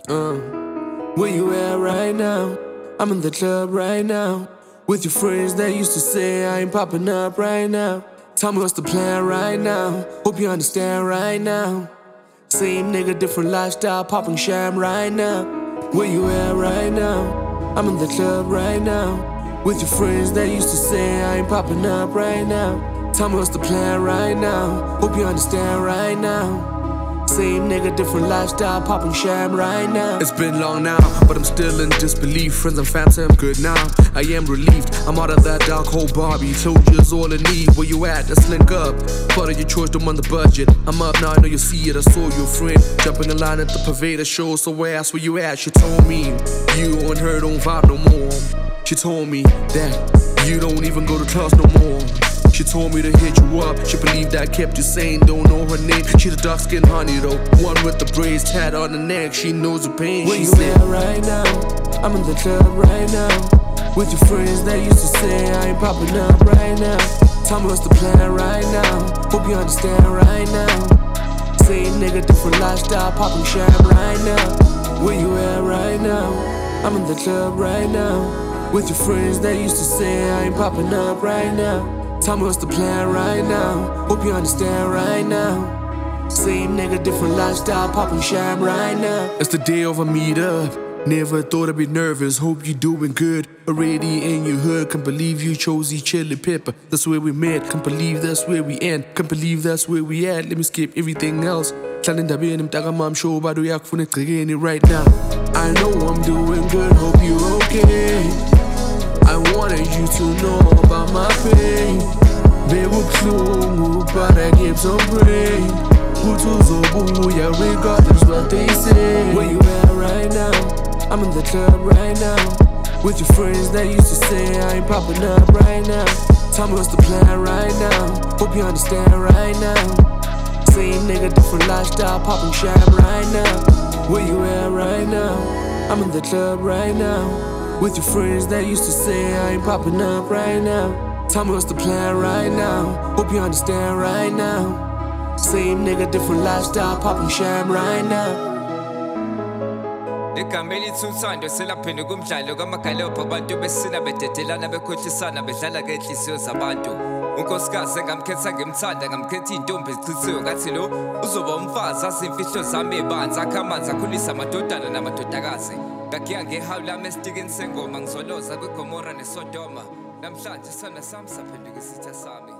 Uh, where you at right now? I'm in the club right now. With your friends that used to say I ain't popping up right now. Tell me what's the plan right now. Hope you understand right now. Same nigga, different lifestyle, popping sham right now. Where you at right now? I'm in the club right now. With your friends that used to say I ain't popping up right now. Tell me what's the plan right now. Hope you understand right now. Same nigga, different lifestyle, popping sham right now. It's been long now, but I'm still in disbelief. Friends and fam say I'm good now. I am relieved, I'm out of that dark hole Barbie. Told you it's all I need, where you at? Let's link up. Part of your choice, don't on the budget. I'm up now, I know you see it, I saw your friend jumping in line at the Paveda show. So I asked where you at, she told me you and her don't vibe no more. She told me that you don't even go to class no more. She told me to hit you up, she believed I kept you sane. Don't know her name, she the dark skin honey though. One with the braids tat on the neck, she knows the pain. Where you at right now? I'm in the club right now. With your friends that used to say I ain't popping up right now. Tell me what's the plan right now. Hope you understand right now. Same nigga, different lifestyle, popping sham right now. Where you at right now? I'm in the club right now. With your friends that used to say I ain't popping up right now. Tell me what's the plan right now. Hope you understand right now. Same nigga, different lifestyle, popping sham right now. It's the day of a meetup. Never thought I'd be nervous. Hope you're doing good. Already in your hood. Can't believe you chose each chili pepper. That's where we met. Can't believe that's where we end. Can't believe that's where we at. Let me skip everything else. I'm sure about it right now. I know I'm doing good. Hope you're okay. I wanted you to know about my pain. Bebuhlungu, but I give some brain. Utuzobuya, regardless what they say. Where you at right now? I'm in the club right now. With your friends that used to say I ain't popping up right now. Tell me what's the plan right now. Hope you understand right now. Same nigga, different lifestyle, popping sham right now. Where you at right now? I'm in the club right now. With your friends that used to say I ain't popping up right now. Tell me what's the plan right now. Hope you understand right now. Same nigga, different lifestyle, popping sham right now. Egameli thuthando selaphinde kumdlalo kamagalopho abantu besina bededelana bekhohlisana bedlala ngenhliziyo zabantu. Unkosikazi engamkhetha ngemthanda ngamkhetha intombi ezichithiwe ngathi lo uzoba umfazi azimfihlo zami ebanzi akha amanzi akhulisa amadodana namadodakazi. Ngakiya ngehawula esitikeni sengoma ngizoloza kwiGomora neSodoma. Namhlanje sana sami saphenduka isitha sami.